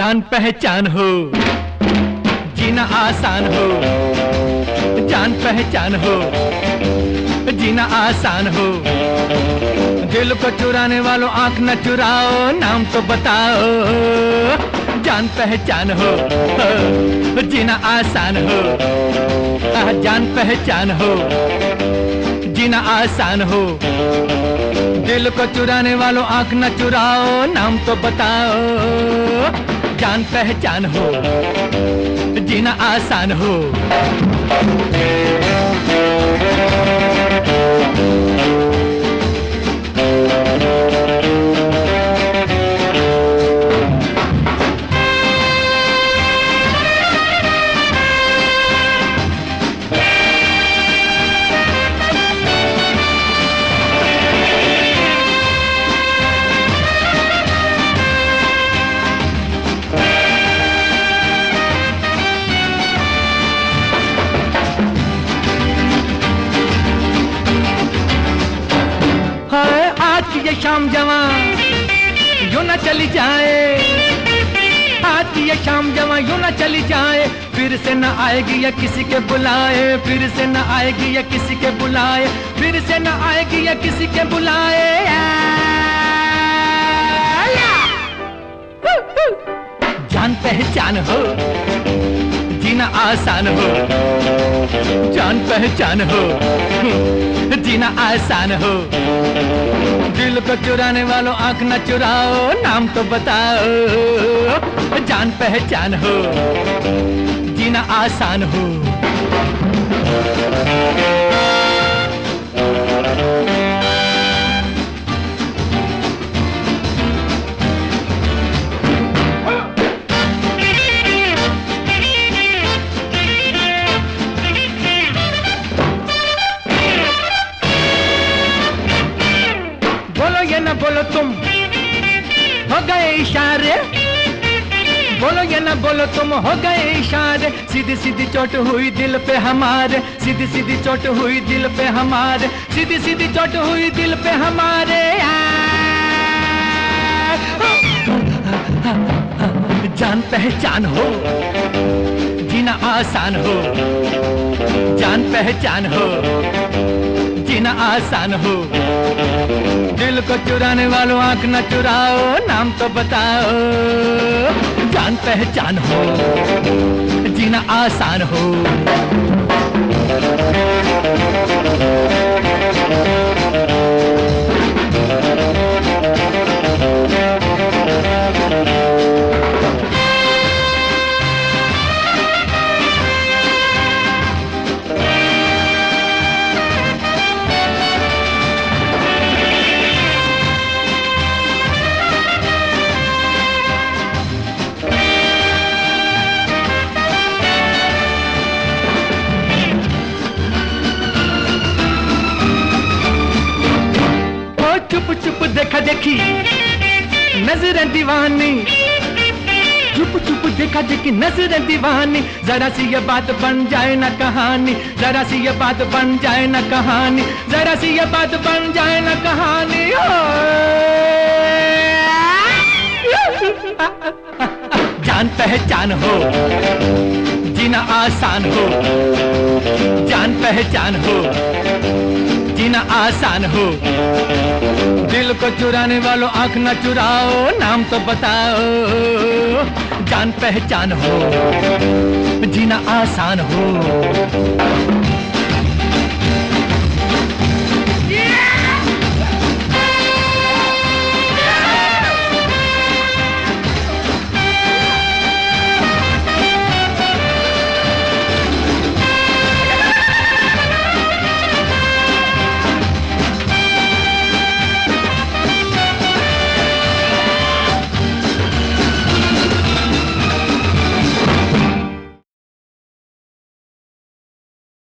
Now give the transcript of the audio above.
जान पहचान हो, जीना आसान हो, जान पहचान हो, जीना आसान हो। दिल को चुराने वालों आंख न चुराओ, नाम तो बताओ। जान पहचान हो, जीना आसान हो, जान पहचान हो, जीना आसान हो। दिल को चुराने वालों आंख न चुराओ, नाम तो बताओ। जान पहचान हो, जीना आसान हो। ये शाम जवां यूं न चली जाए, आज ये शाम जवां यूं न चली जाए। फिर से न आएगी या किसी के बुलाए, फिर से न आएगी या किसी के बुलाए, फिर से न आएगी या किसी के बुलाए। जान पहचान हो, जीना आसान हो, जान पहचान हो, जीना आसान हो। दिल को चुराने वालों आंख न चुराओ, नाम तो बताओ। जान पहचान हो, जीना आसान हो। न बोलो तुम हो गए इशारे, बोलो या न बोलो तुम हो गए इशारे। सीधी सीधी चोट हुई दिल पे हमारे, सीधी सीधी चोट हुई दिल पे हमारे, सीधी सीधी चोट हुई दिल पे हमारे। जान पहचान हो, जीना आसान हो, जान पहचान हो, जीना आसान हो। दिल को चुराने वालों आंख न चुराओ, नाम तो बताओ। जान पहचान हो, जीना आसान हो। चुप चुप देखा देखी नजरें दीवानी, चुप चुप देखा देखी नजरें दीवानी। जरा सी ये बात बन जाए ना कहानी, जरा सी ये बात बन जाए ना कहानी, जरा सी ये बात बन जाए ना कहानी। जान पहचान हो, जीना आसान हो, जान पहचान हो, जीना आसान हो। दिल को चुराने वालों आंख न चुराओ, नाम तो बताओ। जान पहचान हो, जीना आसान हो।